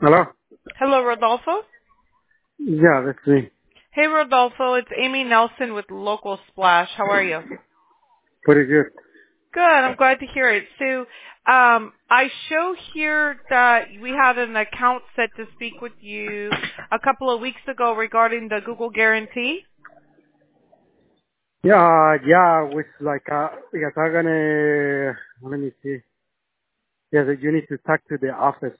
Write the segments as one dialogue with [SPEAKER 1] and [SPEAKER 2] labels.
[SPEAKER 1] Hello?
[SPEAKER 2] Hello, Rodolfo.
[SPEAKER 1] Yeah, that's me.
[SPEAKER 2] Hey, Rodolfo. It's Amy Nelson with Local Splash. How are you?
[SPEAKER 1] Pretty good.
[SPEAKER 2] Good. I'm glad to hear it. So, I show here that we had an account set to speak with you a couple of weeks ago regarding the Google guarantee.
[SPEAKER 1] Yeah, which like, because I'm let me see. Yeah, that you need to talk to the office.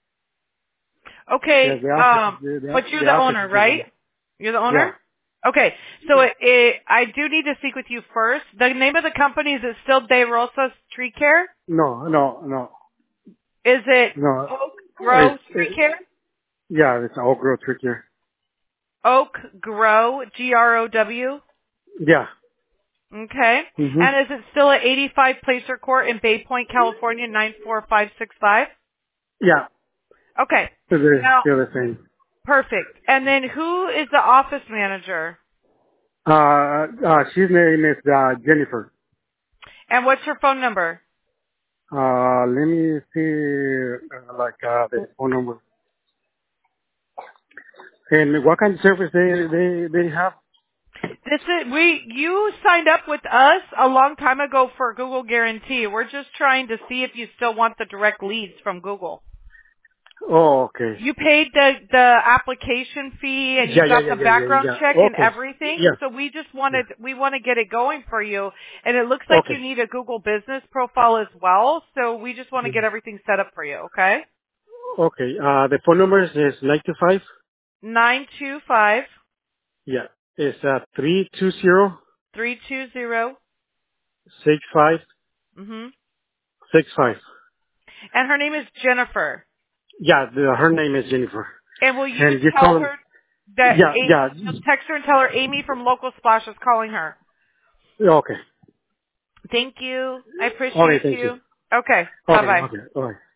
[SPEAKER 1] Yeah,
[SPEAKER 2] Okay.
[SPEAKER 1] the office is,
[SPEAKER 2] But you're
[SPEAKER 1] the
[SPEAKER 2] the
[SPEAKER 1] office
[SPEAKER 2] owner,
[SPEAKER 1] is the
[SPEAKER 2] right?
[SPEAKER 1] one.
[SPEAKER 2] You're the owner?
[SPEAKER 1] Yeah.
[SPEAKER 2] Okay. So I do need to speak with you first. The name of the company, is it still De Rosas Tree Care?
[SPEAKER 1] No.
[SPEAKER 2] Is it
[SPEAKER 1] No.
[SPEAKER 2] Oak Grove Tree Care?
[SPEAKER 1] Yeah, it's all grow trickier.
[SPEAKER 2] Oak Grow, Grow.
[SPEAKER 1] Yeah.
[SPEAKER 2] Okay.
[SPEAKER 1] Mm-hmm.
[SPEAKER 2] And is it still at 85 Placer Court in Bay Point, California, 94565?
[SPEAKER 1] Yeah.
[SPEAKER 2] Okay.
[SPEAKER 1] They're
[SPEAKER 2] Now,
[SPEAKER 1] still the same.
[SPEAKER 2] perfect. And then who is the office manager?
[SPEAKER 1] She's name is, Jennifer.
[SPEAKER 2] And what's her phone number?
[SPEAKER 1] Let me see, the phone number. And what kind of service they have?
[SPEAKER 2] You signed up with us a long time ago for Google Guarantee. We're just trying to see if you still want the direct leads from Google.
[SPEAKER 1] Oh, okay.
[SPEAKER 2] You paid the application fee and you got the background check
[SPEAKER 1] Yeah.
[SPEAKER 2] and
[SPEAKER 1] Okay.
[SPEAKER 2] everything.
[SPEAKER 1] Yeah.
[SPEAKER 2] So
[SPEAKER 1] Yeah.
[SPEAKER 2] we want to get it going for you. And it looks like you
[SPEAKER 1] Okay.
[SPEAKER 2] need a Google business profile as well. So we just want to
[SPEAKER 1] Yeah.
[SPEAKER 2] get everything set up for you. Okay.
[SPEAKER 1] Okay. The phone number is 925.
[SPEAKER 2] 925
[SPEAKER 1] Yeah. It's 320
[SPEAKER 2] 320.
[SPEAKER 1] 6565.
[SPEAKER 2] Mhm. And her name is Jennifer.
[SPEAKER 1] Yeah. Her name is Jennifer.
[SPEAKER 2] And will you
[SPEAKER 1] And you
[SPEAKER 2] tell
[SPEAKER 1] call him.
[SPEAKER 2] her that
[SPEAKER 1] Yeah. Yeah.
[SPEAKER 2] you'll text her and tell her Amy from Local Splash is calling her.
[SPEAKER 1] Okay.
[SPEAKER 2] Thank you. I
[SPEAKER 1] Okay.
[SPEAKER 2] appreciate
[SPEAKER 1] Thank you.
[SPEAKER 2] you. Okay. Bye
[SPEAKER 1] Okay.
[SPEAKER 2] bye.
[SPEAKER 1] Okay. All right.